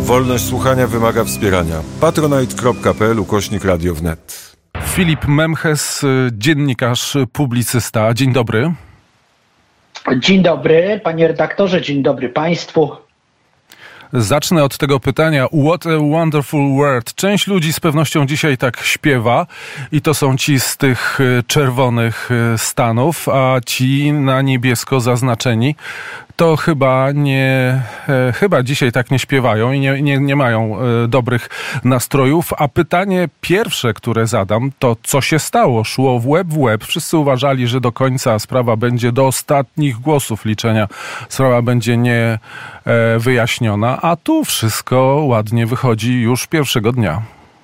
Wolność słuchania wymaga wspierania. patronite.pl/Radio wnet. Filip Memches, dziennikarz, publicysta. Dzień dobry. Dzień dobry, panie redaktorze, dzień dobry państwu. Zacznę od tego pytania. What a wonderful world. Część ludzi z pewnością dzisiaj tak śpiewa i to są ci z tych czerwonych stanów, a ci na niebiesko zaznaczeni to chyba dzisiaj tak nie śpiewają i nie mają dobrych nastrojów. A pytanie pierwsze, które zadam, to co się stało? Szło w łeb. Wszyscy uważali, że do końca sprawa będzie, do ostatnich głosów liczenia sprawa będzie nie wyjaśniona, a tu wszystko ładnie wychodzi już pierwszego dnia.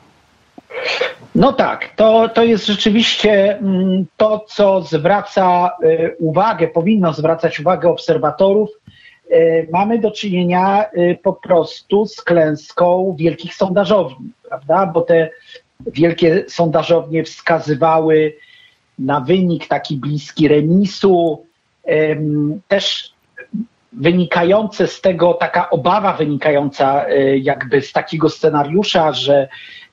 No tak, to jest rzeczywiście to, co zwraca uwagę, powinno zwracać uwagę obserwatorów. Mamy do czynienia po prostu z klęską wielkich sondażowni, prawda? Bo te wielkie sondażownie wskazywały na wynik taki bliski remisu, też wynikające z tego, taka obawa wynikająca jakby z takiego scenariusza, że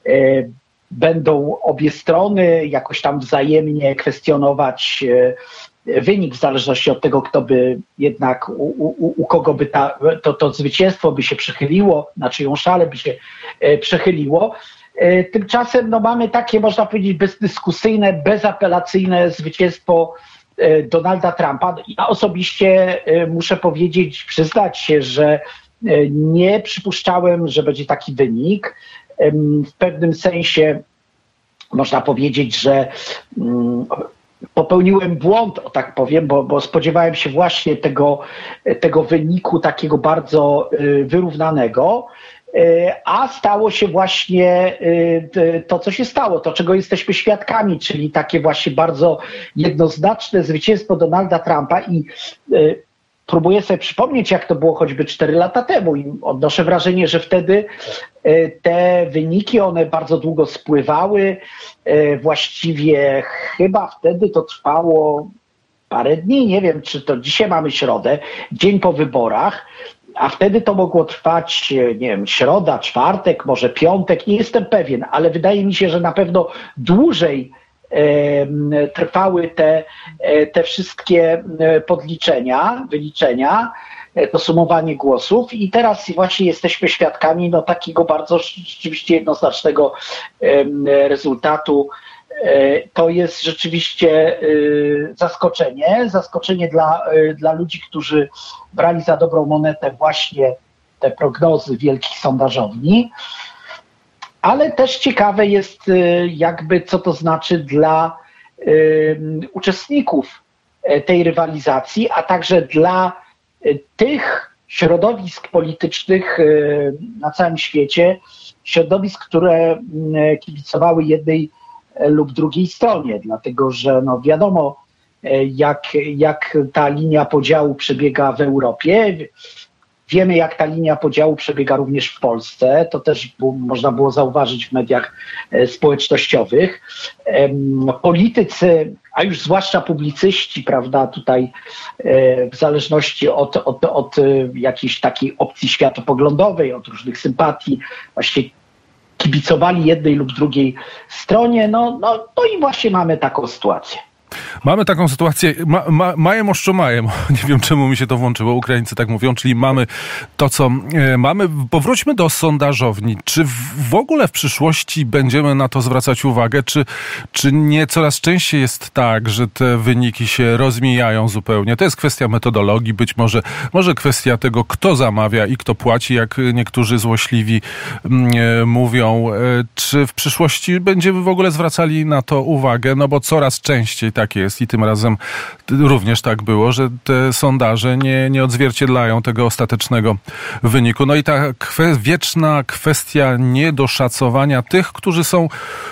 będą obie strony jakoś tam wzajemnie kwestionować wynik w zależności od tego, kto by jednak, u kogo by to zwycięstwo by się przychyliło, na czyją szalę by się przychyliło. Tymczasem mamy takie, można powiedzieć, bezdyskusyjne, bezapelacyjne zwycięstwo Donalda Trumpa. Ja osobiście muszę powiedzieć, przyznać się, że nie przypuszczałem, że będzie taki wynik. W pewnym sensie można powiedzieć, że popełniłem błąd, o tak powiem, bo spodziewałem się właśnie tego wyniku takiego bardzo wyrównanego, a stało się właśnie to, co się stało, to, czego jesteśmy świadkami, czyli takie właśnie bardzo jednoznaczne zwycięstwo Donalda Trumpa i próbuję sobie przypomnieć, jak to było choćby 4 lata temu i odnoszę wrażenie, że wtedy te wyniki, one bardzo długo spływały. Właściwie chyba wtedy to trwało parę dni, nie wiem, czy to dzisiaj mamy środę, dzień po wyborach, a wtedy to mogło trwać, nie wiem, środa, czwartek, może piątek, nie jestem pewien, ale wydaje mi się, że na pewno dłużej trwały te wszystkie wyliczenia, to sumowanie głosów i teraz właśnie jesteśmy świadkami takiego bardzo rzeczywiście jednoznacznego rezultatu. To jest rzeczywiście zaskoczenie dla ludzi, którzy brali za dobrą monetę właśnie te prognozy wielkich sondażowni. Ale też ciekawe jest jakby, co to znaczy dla uczestników tej rywalizacji, a także dla tych środowisk politycznych na całym świecie, środowisk, które kibicowały jednej lub drugiej stronie, dlatego że wiadomo, jak ta linia podziału przebiega w Europie. Wiemy, jak ta linia podziału przebiega również w Polsce. To też można było zauważyć w mediach społecznościowych. Politycy, a już zwłaszcza publicyści, prawda, tutaj w zależności od jakiejś takiej opcji światopoglądowej, od różnych sympatii, właśnie kibicowali jednej lub drugiej stronie. No i właśnie mamy taką sytuację. Mamy taką sytuację, majem oszczumajem, nie wiem czemu mi się to włączyło, Ukraińcy tak mówią, czyli mamy to, co mamy. Powróćmy do sondażowni. Czy w ogóle w przyszłości będziemy na to zwracać uwagę, czy nie coraz częściej jest tak, że te wyniki się rozmijają zupełnie? To jest kwestia metodologii, być może kwestia tego, kto zamawia i kto płaci, jak niektórzy złośliwi mówią. Czy w przyszłości będziemy w ogóle zwracali na to uwagę? No bo coraz częściej tak jest i tym razem również tak było, że te sondaże nie odzwierciedlają tego ostatecznego wyniku. No i ta wieczna kwestia niedoszacowania tych, którzy są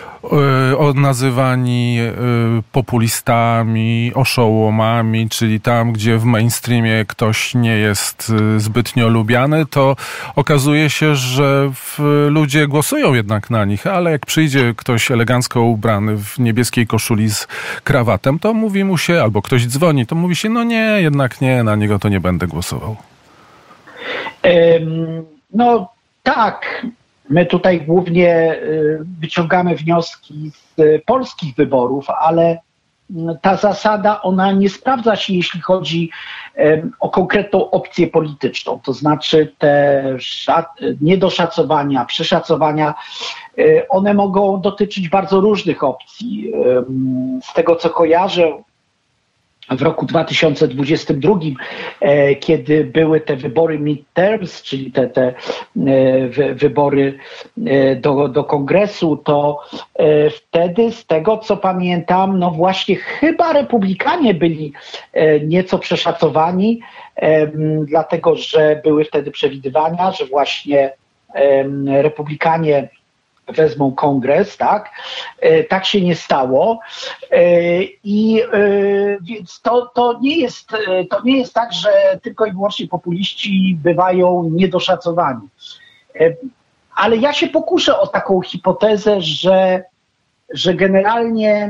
nazywani populistami, oszołomami, czyli tam, gdzie w mainstreamie ktoś nie jest zbytnio lubiany, to okazuje się, że ludzie głosują jednak na nich, ale jak przyjdzie ktoś elegancko ubrany w niebieskiej koszuli z krawatem, to mówi mu się, albo ktoś dzwoni, to mówi się, no nie, jednak nie, na niego to nie będę głosował. Tak, my tutaj głównie wyciągamy wnioski z polskich wyborów, ale ta zasada, ona nie sprawdza się, jeśli chodzi o konkretną opcję polityczną. To znaczy te niedoszacowania, przeszacowania, one mogą dotyczyć bardzo różnych opcji. Z tego, co kojarzę, w roku 2022, kiedy były te wybory midterms, czyli te wybory do kongresu, to wtedy, z tego co pamiętam, no właśnie chyba republikanie byli nieco przeszacowani, dlatego że były wtedy przewidywania, że właśnie republikanie wezmą kongres, tak? Tak się nie stało. I więc to nie jest tak, że tylko i wyłącznie populiści bywają niedoszacowani. Ale ja się pokuszę o taką hipotezę, że generalnie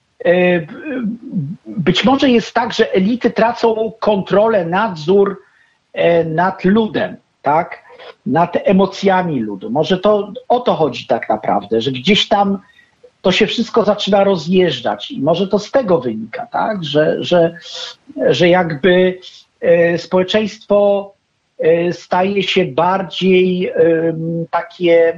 być może jest tak, że elity tracą kontrolę, nadzór nad ludem, tak? Nad emocjami ludu. Może to o to chodzi tak naprawdę, że gdzieś tam to się wszystko zaczyna rozjeżdżać i może to z tego wynika, tak? Że jakby społeczeństwo staje się bardziej takie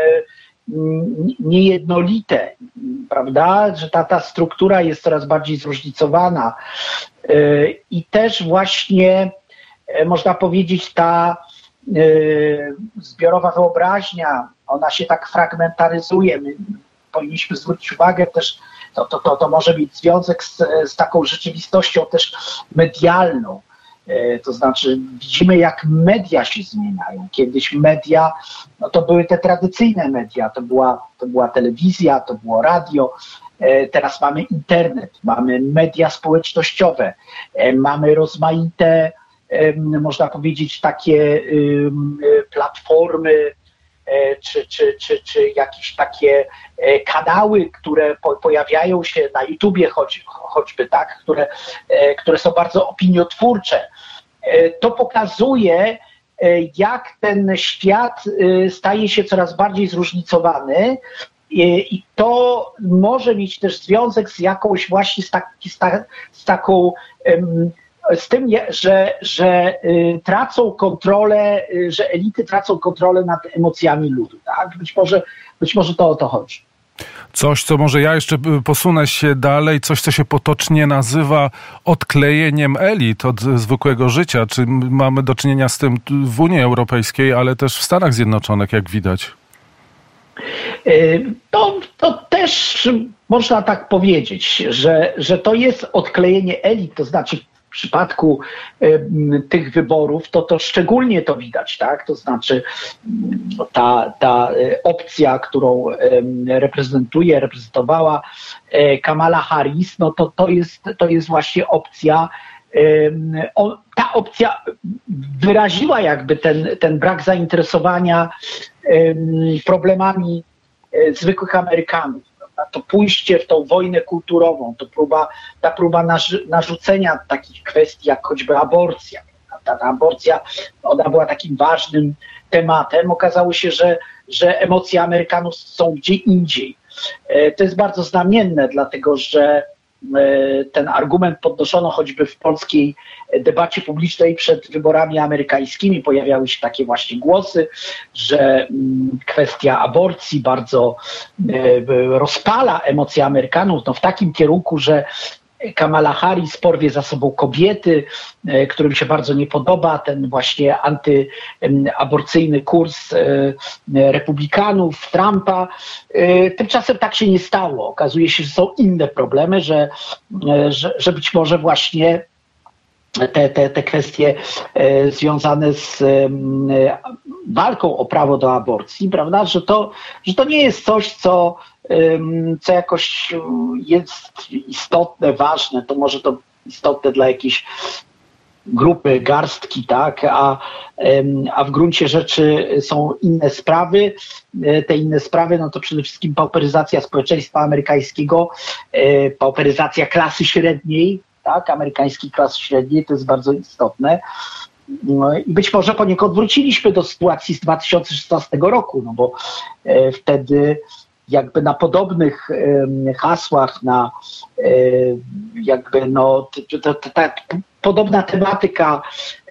niejednolite, prawda? Że ta struktura jest coraz bardziej zróżnicowana i też właśnie można powiedzieć ta zbiorowa wyobraźnia, ona się tak fragmentaryzuje. My powinniśmy zwrócić uwagę też, to może mieć związek z taką rzeczywistością też medialną. To znaczy widzimy, jak media się zmieniają. Kiedyś media, no to były te tradycyjne media, to była telewizja, to było radio. Teraz mamy internet, mamy media społecznościowe, mamy rozmaite, można powiedzieć, takie platformy czy jakieś takie kanały, które pojawiają się na YouTubie choćby, tak, które są bardzo opiniotwórcze. To pokazuje, jak ten świat staje się coraz bardziej zróżnicowany i to może mieć też związek z jakąś właśnie z taką z tym, że tracą kontrolę, że elity tracą kontrolę nad emocjami ludu. Tak? Być może to o to chodzi. Coś, co może ja jeszcze posunę się dalej, coś, co się potocznie nazywa odklejeniem elit od zwykłego życia. Czy mamy do czynienia z tym w Unii Europejskiej, ale też w Stanach Zjednoczonych, jak widać? To też można tak powiedzieć, że to jest odklejenie elit, to znaczy w przypadku tych wyborów to szczególnie to widać, tak? To znaczy ta opcja, którą reprezentowała Kamala Harris, no to jest właśnie opcja, ta opcja wyraziła jakby ten brak zainteresowania problemami zwykłych Amerykanów. To pójście w tą wojnę kulturową, ta próba narzucenia takich kwestii jak choćby aborcja. Ta aborcja, ona była takim ważnym tematem. Okazało się, że emocje Amerykanów są gdzie indziej. To jest bardzo znamienne, dlatego że ten argument podnoszono choćby w polskiej debacie publicznej przed wyborami amerykańskimi. Pojawiały się takie właśnie głosy, że kwestia aborcji bardzo rozpala emocje Amerykanów, no w takim kierunku, że Kamala Harris porwie za sobą kobiety, którym się bardzo nie podoba ten właśnie antyaborcyjny kurs republikanów, Trumpa. Tymczasem tak się nie stało. Okazuje się, że są inne problemy, że być może właśnie te kwestie związane z walką o prawo do aborcji, prawda, że to nie jest coś, co jakoś jest istotne, ważne, to może to istotne dla jakiejś grupy, garstki, tak, a w gruncie rzeczy są inne sprawy. Te inne sprawy, no to przede wszystkim pauperyzacja społeczeństwa amerykańskiego, pauperyzacja klasy średniej, tak, amerykańskiej klasy średniej, to jest bardzo istotne. No, i być może poniekąd wróciliśmy do sytuacji z 2016 roku, no bo wtedy jakby na podobnych hasłach, na jakby no ta podobna tematyka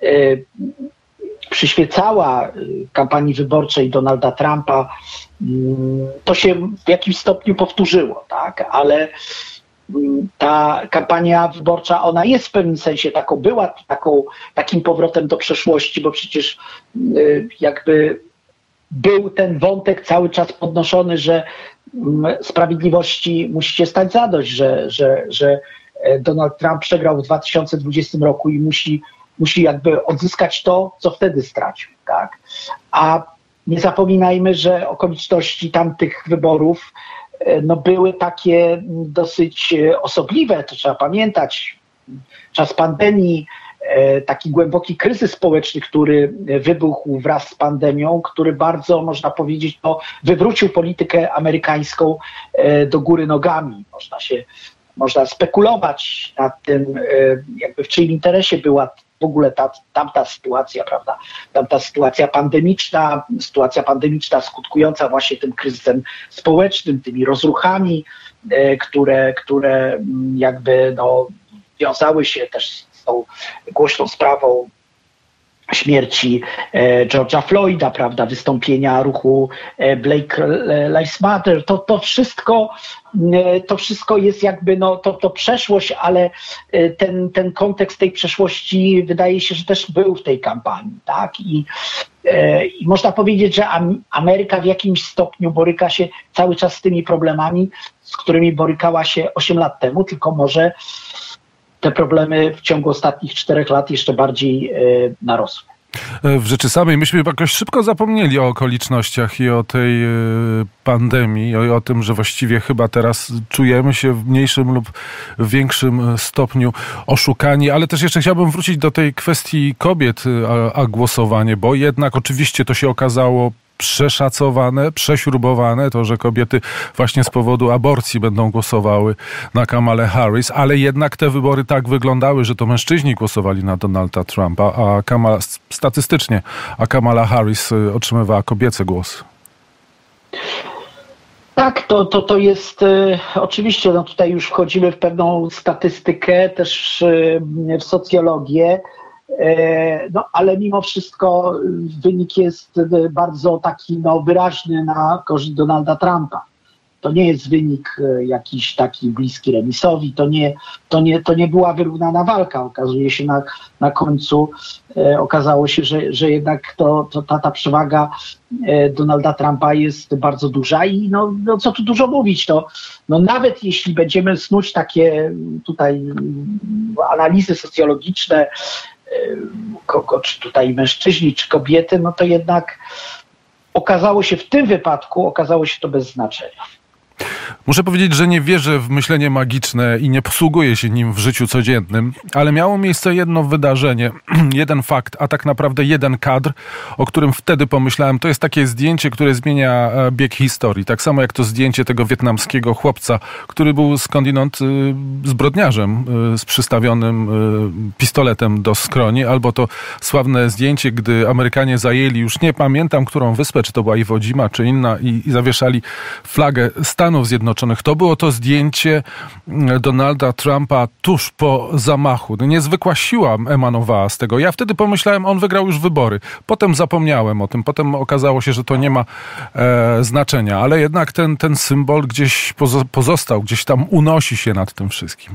przyświecała kampanii wyborczej Donalda Trumpa, to się w jakimś stopniu powtórzyło, tak, ale ta kampania wyborcza, ona jest w pewnym sensie była takim powrotem do przeszłości, bo przecież jakby był ten wątek cały czas podnoszony, że sprawiedliwości musi się stać zadość, że Donald Trump przegrał w 2020 roku i musi jakby odzyskać to, co wtedy stracił, tak? A nie zapominajmy, że okoliczności tamtych wyborów no były takie dosyć osobliwe, to trzeba pamiętać. Czas pandemii, taki głęboki kryzys społeczny, który wybuchł wraz z pandemią, który bardzo, można powiedzieć, no, wywrócił politykę amerykańską do góry nogami. Można spekulować nad tym, jakby w czyim interesie była w ogóle tamta sytuacja, prawda? Tamta sytuacja pandemiczna skutkująca właśnie tym kryzysem społecznym, tymi rozruchami, które jakby no, wiązały się też z tą głośną sprawą śmierci George'a Floyda, prawda, wystąpienia ruchu Black Lives Matter, to wszystko jest jakby, no, to przeszłość, ale ten kontekst tej przeszłości wydaje się, że też był w tej kampanii, tak, i można powiedzieć, że Ameryka w jakimś stopniu boryka się cały czas z tymi problemami, z którymi borykała się 8 lat temu, tylko może te problemy w ciągu ostatnich 4 lat jeszcze bardziej narosły. W rzeczy samej myśmy jakoś szybko zapomnieli o okolicznościach i o tej pandemii, i o tym, że właściwie chyba teraz czujemy się w mniejszym lub większym stopniu oszukani, ale też jeszcze chciałbym wrócić do tej kwestii kobiet, a głosowanie, bo jednak oczywiście to się okazało przeszacowane, prześrubowane, to, że kobiety właśnie z powodu aborcji będą głosowały na Kamalę Harris, ale jednak te wybory tak wyglądały, że to mężczyźni głosowali na Donalda Trumpa, statystycznie, a Kamala Harris otrzymywała kobiece głosy. Tak, to jest oczywiście, no tutaj już wchodzimy w pewną statystykę, też w socjologię, no ale mimo wszystko wynik jest bardzo taki no, wyraźny na korzyść Donalda Trumpa. To nie jest wynik jakiś taki bliski remisowi, to nie była wyrównana walka. Okazuje się na końcu, okazało się, że jednak ta przewaga Donalda Trumpa jest bardzo duża i no co tu dużo mówić, no nawet jeśli będziemy snuć takie tutaj analizy socjologiczne, czy tutaj mężczyźni, czy kobiety, no to jednak w tym wypadku okazało się to bez znaczenia. Muszę powiedzieć, że nie wierzę w myślenie magiczne i nie posługuję się nim w życiu codziennym, ale miało miejsce jedno wydarzenie, jeden fakt, a tak naprawdę jeden kadr, o którym wtedy pomyślałem. To jest takie zdjęcie, które zmienia bieg historii. Tak samo jak to zdjęcie tego wietnamskiego chłopca, który był skądinąd zbrodniarzem z przystawionym pistoletem do skroni, albo to sławne zdjęcie, gdy Amerykanie zajęli, już nie pamiętam, którą wyspę, czy to była Iwo Dzima, czy inna, i zawieszali flagę Stanów Zjednoczonych. To było to zdjęcie Donalda Trumpa tuż po zamachu. Niezwykła siła emanowała z tego. Ja wtedy pomyślałem, on wygrał już wybory. Potem zapomniałem o tym. Potem okazało się, że to nie ma znaczenia. Ale jednak ten symbol gdzieś pozostał, gdzieś tam unosi się nad tym wszystkim.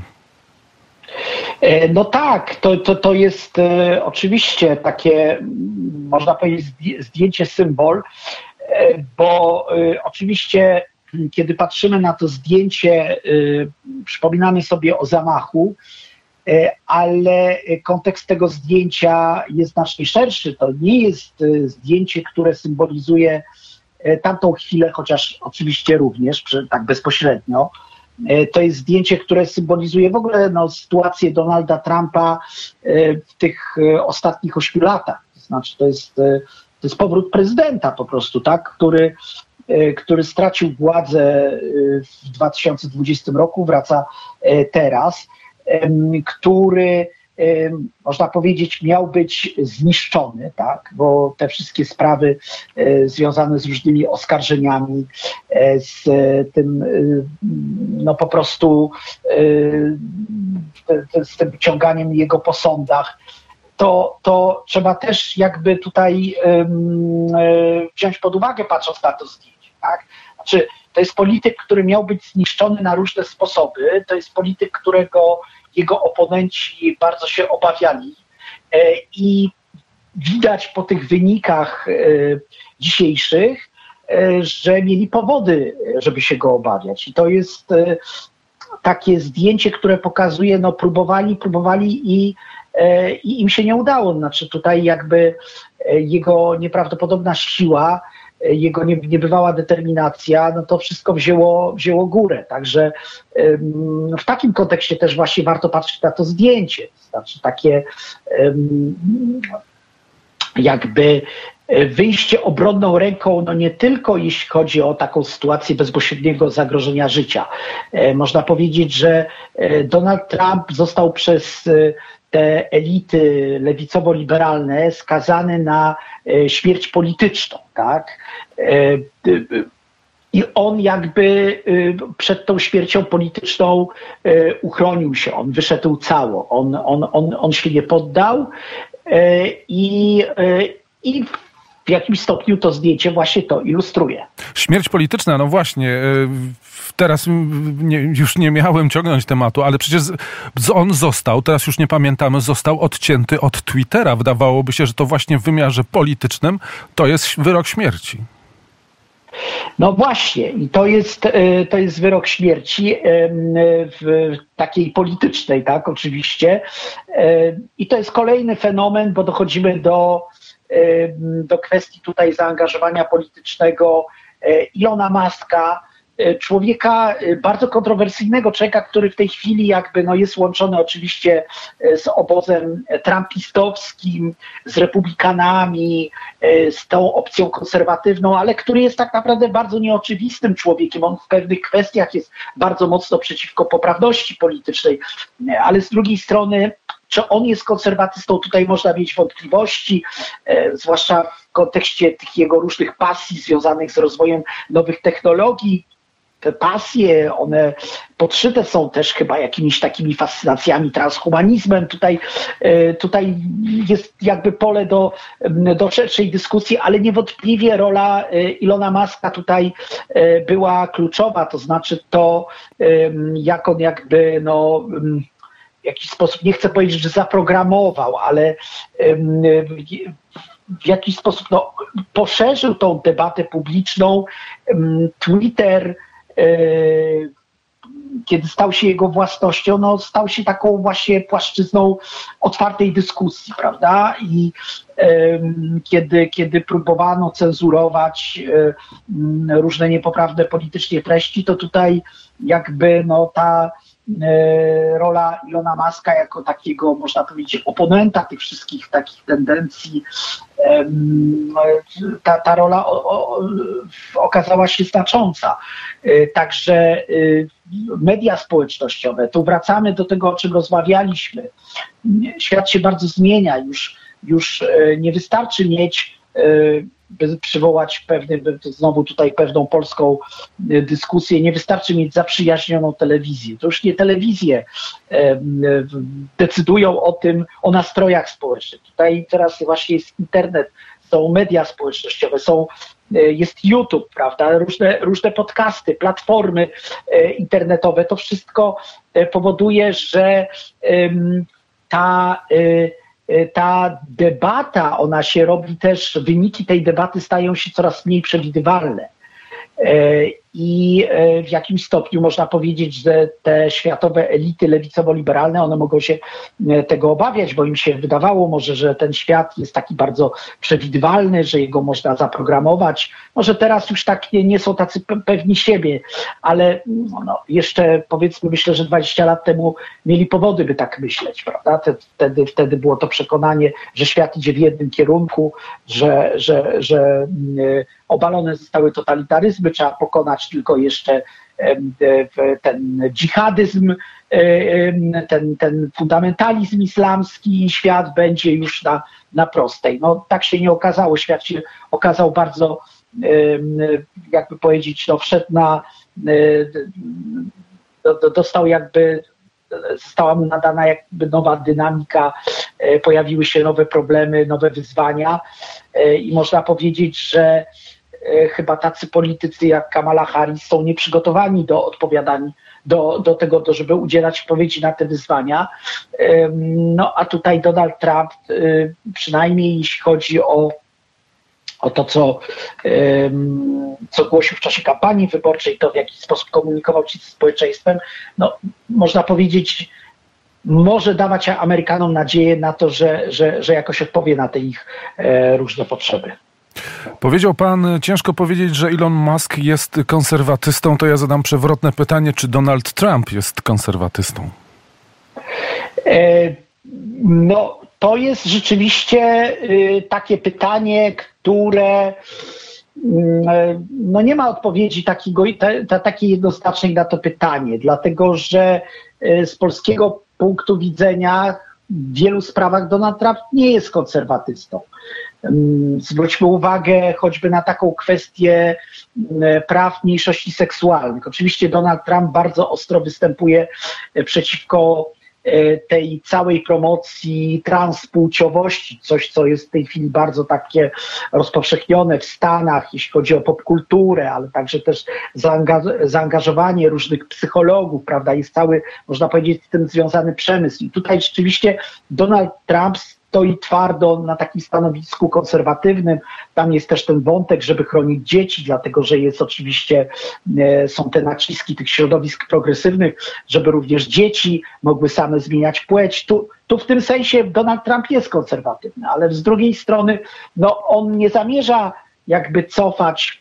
No tak, to jest oczywiście takie, można powiedzieć, zdjęcie symbol, bo oczywiście kiedy patrzymy na to zdjęcie, przypominamy sobie o zamachu, ale kontekst tego zdjęcia jest znacznie szerszy. To nie jest zdjęcie, które symbolizuje tamtą chwilę, chociaż oczywiście również, tak bezpośrednio. To jest zdjęcie, które symbolizuje w ogóle sytuację Donalda Trumpa w tych ostatnich 8 latach. To znaczy, to jest powrót prezydenta po prostu, tak, który stracił władzę w 2020 roku, wraca teraz, który można powiedzieć, miał być zniszczony, tak? Bo te wszystkie sprawy związane z różnymi oskarżeniami, z tym, no po prostu z tym wyciąganiem jego po sądach, to trzeba też jakby tutaj wziąć pod uwagę, patrząc na to zdjęcie, tak? Znaczy, to jest polityk, który miał być zniszczony na różne sposoby, to jest polityk, którego jego oponenci bardzo się obawiali i widać po tych wynikach dzisiejszych, że mieli powody, żeby się go obawiać. I to jest takie zdjęcie, które pokazuje, no próbowali i im się nie udało. Znaczy tutaj jakby jego nieprawdopodobna siła, jego niebywała determinacja, no to wszystko wzięło górę. Także w takim kontekście też właśnie warto patrzeć na to zdjęcie. Znaczy takie jakby wyjście obronną ręką, no nie tylko jeśli chodzi o taką sytuację bezpośredniego zagrożenia życia. Można powiedzieć, że Donald Trump został przez te elity lewicowo-liberalne skazany na śmierć polityczną, tak? I on jakby przed tą śmiercią polityczną uchronił się, on wyszedł cało, on się nie poddał i w jakimś stopniu to zdjęcie właśnie to ilustruje. Śmierć polityczna, no właśnie. Teraz już nie miałem ciągnąć tematu, ale przecież on został, teraz już nie pamiętamy, został odcięty od Twittera. Wydawałoby się, że to właśnie w wymiarze politycznym to jest wyrok śmierci. No właśnie, i to jest wyrok śmierci w takiej politycznej, tak, oczywiście. I to jest kolejny fenomen, bo dochodzimy do kwestii tutaj zaangażowania politycznego Elona Muska, człowieka bardzo kontrowersyjnego, człowieka, który w tej chwili jakby no jest łączony oczywiście z obozem trumpistowskim, z republikanami, z tą opcją konserwatywną, ale który jest tak naprawdę bardzo nieoczywistym człowiekiem. On w pewnych kwestiach jest bardzo mocno przeciwko poprawności politycznej, ale z drugiej strony czy on jest konserwatystą, tutaj można mieć wątpliwości, zwłaszcza w kontekście tych jego różnych pasji związanych z rozwojem nowych technologii. Te pasje, one podszyte są też chyba jakimiś takimi fascynacjami transhumanizmem. Tutaj jest jakby pole do szerszej dyskusji, ale niewątpliwie rola Elona Muska tutaj była kluczowa, to znaczy to, jak on jakby w jakiś sposób, nie chcę powiedzieć, że zaprogramował, ale w jakiś sposób poszerzył tą debatę publiczną. Twitter, kiedy stał się jego własnością, stał się taką właśnie płaszczyzną otwartej dyskusji, prawda? I kiedy próbowano cenzurować różne niepoprawne politycznie treści, to tutaj jakby ta rola Elona Muska jako takiego, można powiedzieć, oponenta tych wszystkich takich tendencji, ta rola okazała się znacząca. Także media społecznościowe, tu wracamy do tego, o czym rozmawialiśmy. Świat się bardzo zmienia, już nie wystarczy mieć, by przywołać znowu tutaj pewną polską dyskusję, nie wystarczy mieć zaprzyjaźnioną telewizję. To już nie telewizje decydują o nastrojach społecznych. Tutaj teraz właśnie jest internet, są media społecznościowe, jest YouTube, prawda, różne podcasty, platformy internetowe. To wszystko powoduje, że ta debata, ona się robi też, wyniki tej debaty stają się coraz mniej przewidywalne. I w jakimś stopniu można powiedzieć, że te światowe elity lewicowo-liberalne, one mogą się tego obawiać, bo im się wydawało może, że ten świat jest taki bardzo przewidywalny, że jego można zaprogramować. Może teraz już tak nie są tacy pewni siebie, ale jeszcze powiedzmy, myślę, że 20 lat temu mieli powody, by tak myśleć, prawda? Wtedy było to przekonanie, że świat idzie w jednym kierunku, że obalone zostały totalitaryzmy, trzeba pokonać tylko jeszcze ten dżihadyzm ten fundamentalizm islamski, świat będzie już na prostej. No tak się nie okazało. Świat się okazał bardzo, jakby powiedzieć, no wszedł dostał jakby, została mu nadana jakby nowa dynamika, pojawiły się nowe problemy, nowe wyzwania i można powiedzieć, że chyba tacy politycy jak Kamala Harris są nieprzygotowani do odpowiadań, do tego, żeby udzielać odpowiedzi na te wyzwania. No a tutaj Donald Trump, przynajmniej jeśli chodzi o to, co głosił w czasie kampanii wyborczej, to w jaki sposób komunikował się z społeczeństwem, no można powiedzieć, może dawać Amerykanom nadzieję na to, że jakoś odpowie na te ich różne potrzeby. Powiedział pan, ciężko powiedzieć, że Elon Musk jest konserwatystą, to ja zadam przewrotne pytanie, czy Donald Trump jest konserwatystą? No, to jest rzeczywiście takie pytanie, które no nie ma odpowiedzi takiej jednoznacznej na to pytanie, dlatego że z polskiego punktu widzenia w wielu sprawach Donald Trump nie jest konserwatystą. Zwróćmy uwagę choćby na taką kwestię praw mniejszości seksualnych. Oczywiście Donald Trump bardzo ostro występuje przeciwko tej całej promocji transpłciowości, coś, co jest w tej chwili bardzo takie rozpowszechnione w Stanach, jeśli chodzi o popkulturę, ale także też zaangażowanie różnych psychologów, prawda, jest cały, można powiedzieć, z tym związany przemysł. I tutaj rzeczywiście Donald Trump stoi twardo na takim stanowisku konserwatywnym. Tam jest też ten wątek, żeby chronić dzieci, dlatego że jest oczywiście, są te naciski tych środowisk progresywnych, żeby również dzieci mogły same zmieniać płeć. Tu w tym sensie Donald Trump jest konserwatywny, ale z drugiej strony no, on nie zamierza jakby cofać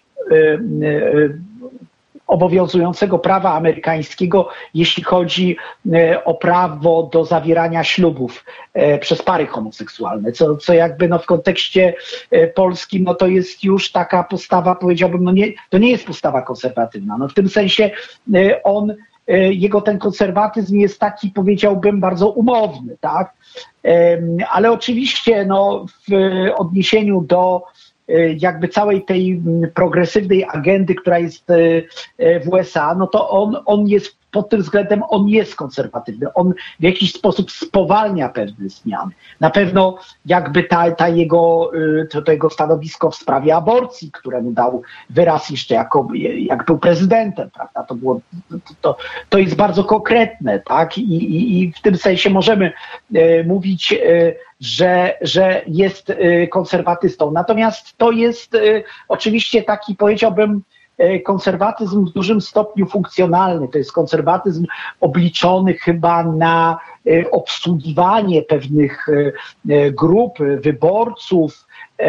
obowiązującego prawa amerykańskiego, jeśli chodzi o prawo do zawierania ślubów przez pary homoseksualne, co jakby no w kontekście polskim no to jest już taka postawa, powiedziałbym, no nie, to nie jest postawa konserwatywna. No w tym sensie jego ten konserwatyzm jest taki, powiedziałbym, bardzo umowny, tak? Ale oczywiście no, w odniesieniu do jakby całej tej progresywnej agendy, która jest w USA, no to on jest pod tym względem, on jest konserwatywny. On w jakiś sposób spowalnia pewne zmiany. Na pewno jakby to jego stanowisko w sprawie aborcji, któremu dał wyraz jeszcze jak był prezydentem, prawda? To jest bardzo konkretne, tak? I w tym sensie możemy mówić, że jest konserwatystą. Natomiast to jest oczywiście taki, powiedziałbym, konserwatyzm w dużym stopniu funkcjonalny. To jest konserwatyzm obliczony chyba na obsługiwanie pewnych grup wyborców,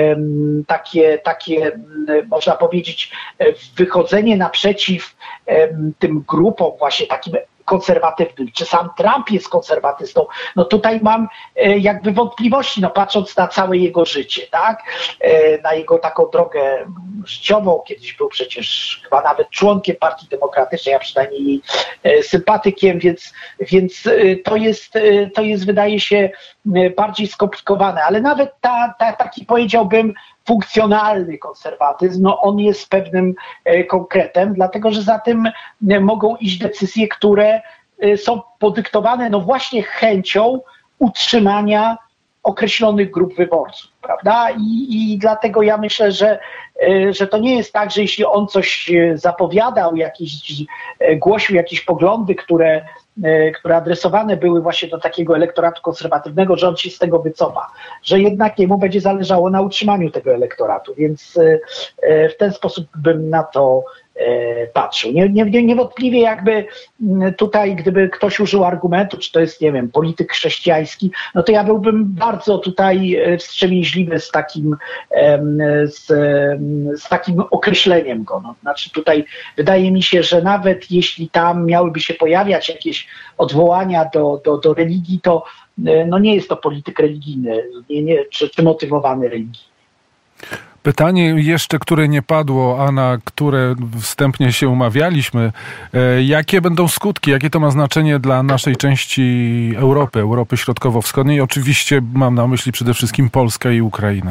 takie można powiedzieć wychodzenie naprzeciw tym grupom właśnie takim konserwatywnym. Czy sam Trump jest konserwatystą? No tutaj mam jakby wątpliwości, no patrząc na całe jego życie, tak? Na jego taką drogę życiową. Kiedyś był przecież chyba nawet członkiem Partii Demokratycznej, a przynajmniej jej sympatykiem, więc to jest wydaje się bardziej skomplikowane, ale nawet taki powiedziałbym funkcjonalny konserwatyzm, no on jest pewnym konkretem, dlatego że za tym mogą iść decyzje, które są podyktowane no właśnie chęcią utrzymania określonych grup wyborców, prawda? I dlatego ja myślę, że to nie jest tak, że jeśli on coś zapowiadał, głosił jakieś poglądy, które adresowane były właśnie do takiego elektoratu konserwatywnego, że on się z tego wycofa, że jednak jemu będzie zależało na utrzymaniu tego elektoratu, więc w ten sposób bym na to patrzył. Niewątpliwie jakby tutaj, gdyby ktoś użył argumentu, czy to jest, nie wiem, polityk chrześcijański, no to ja byłbym bardzo tutaj wstrzemięźliwy z takim określeniem go. No, znaczy tutaj wydaje mi się, że nawet jeśli tam miałyby się pojawiać jakieś odwołania do religii, to no nie jest to polityk religijny, czy motywowany religijnie. Pytanie jeszcze, które nie padło, a na które wstępnie się umawialiśmy. Jakie będą skutki, jakie to ma znaczenie dla naszej części Europy Środkowo-Wschodniej? Oczywiście mam na myśli przede wszystkim Polskę i Ukrainę.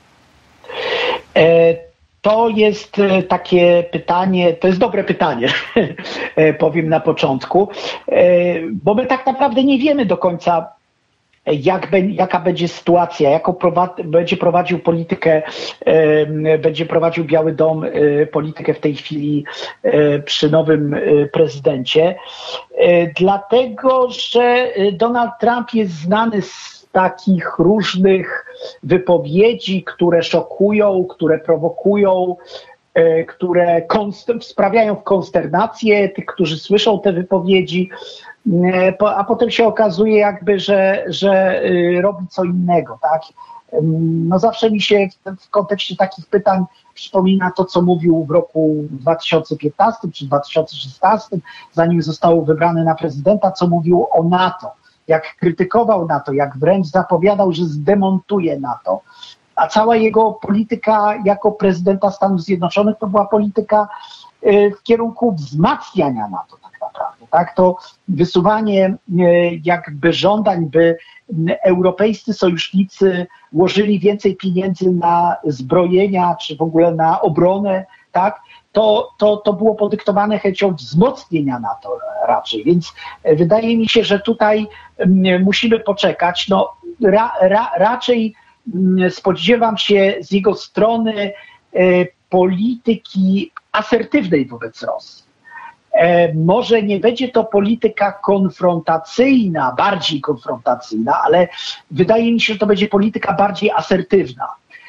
To jest takie pytanie, to jest dobre pytanie, powiem na początku, bo my tak naprawdę nie wiemy do końca, jaka będzie sytuacja, jaką będzie prowadził politykę, będzie prowadził Biały Dom politykę w tej chwili przy nowym prezydencie, dlatego że Donald Trump jest znany z takich różnych wypowiedzi, które szokują, które prowokują, które sprawiają konsternację tych, którzy słyszą te wypowiedzi, a potem się okazuje jakby, że robi co innego, tak? No zawsze mi się w kontekście takich pytań przypomina to, co mówił w roku 2015 czy 2016, zanim został wybrany na prezydenta, co mówił o NATO, jak krytykował NATO, jak wręcz zapowiadał, że zdemontuje NATO, a cała jego polityka jako prezydenta Stanów Zjednoczonych to była polityka w kierunku wzmacniania NATO tak naprawdę. Tak? To wysuwanie jakby żądań, by europejscy sojusznicy łożyli więcej pieniędzy na zbrojenia, czy w ogóle na obronę, tak? To było podyktowane chęcią wzmocnienia NATO raczej, więc wydaje mi się, że tutaj musimy poczekać. No, raczej spodziewam się z jego strony polityki asertywnej wobec Rosji. Może nie będzie to polityka konfrontacyjna, bardziej konfrontacyjna, ale wydaje mi się, że to będzie polityka bardziej asertywna.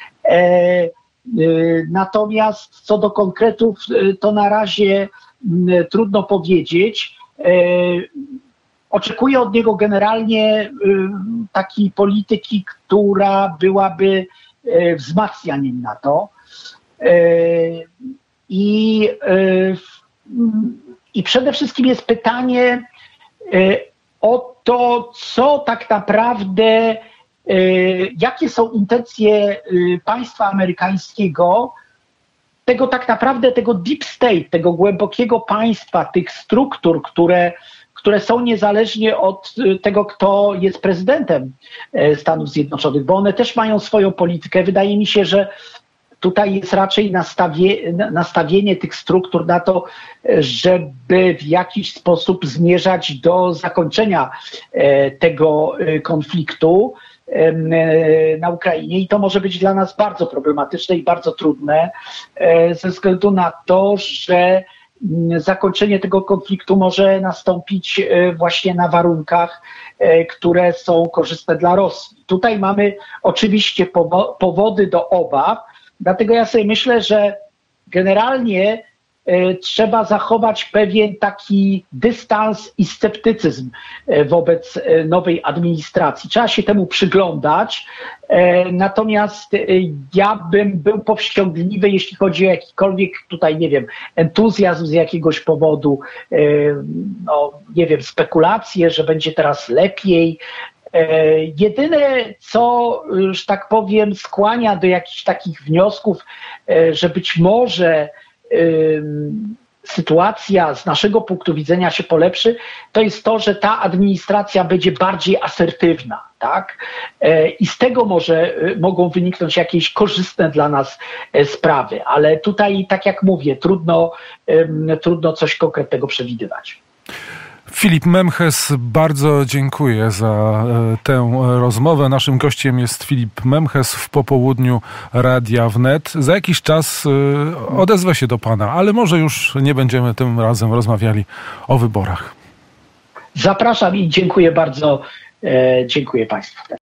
Natomiast co do konkretów, to na razie trudno powiedzieć. Oczekuję od niego generalnie takiej polityki, która byłaby wzmacnianiem NATO. I przede wszystkim jest pytanie o to, co tak naprawdę, jakie są intencje państwa amerykańskiego, tego tak naprawdę, tego deep state, tego głębokiego państwa, tych struktur, które są niezależnie od tego, kto jest prezydentem Stanów Zjednoczonych, bo one też mają swoją politykę. Wydaje mi się, że tutaj jest raczej nastawienie tych struktur na to, żeby w jakiś sposób zmierzać do zakończenia tego konfliktu na Ukrainie i to może być dla nas bardzo problematyczne i bardzo trudne ze względu na to, że zakończenie tego konfliktu może nastąpić właśnie na warunkach, które są korzystne dla Rosji. Tutaj mamy oczywiście powody do obaw, dlatego ja sobie myślę, że generalnie trzeba zachować pewien taki dystans i sceptycyzm wobec nowej administracji. Trzeba się temu przyglądać, natomiast ja bym był powściągliwy, jeśli chodzi o jakikolwiek tutaj, nie wiem, entuzjazm z jakiegoś powodu, no nie wiem, spekulacje, że będzie teraz lepiej. Jedyne, co, że tak powiem, skłania do jakichś takich wniosków, że być może sytuacja z naszego punktu widzenia się polepszy, to jest to, że ta administracja będzie bardziej asertywna, tak? I z tego mogą wyniknąć jakieś korzystne dla nas sprawy, ale tutaj, tak jak mówię, trudno coś konkretnego przewidywać. Filip Memches, bardzo dziękuję za tę rozmowę. Naszym gościem jest Filip Memches w popołudniu Radia Wnet. Za jakiś czas odezwę się do pana, ale może już nie będziemy tym razem rozmawiali o wyborach. Zapraszam i dziękuję bardzo. Dziękuję państwu też.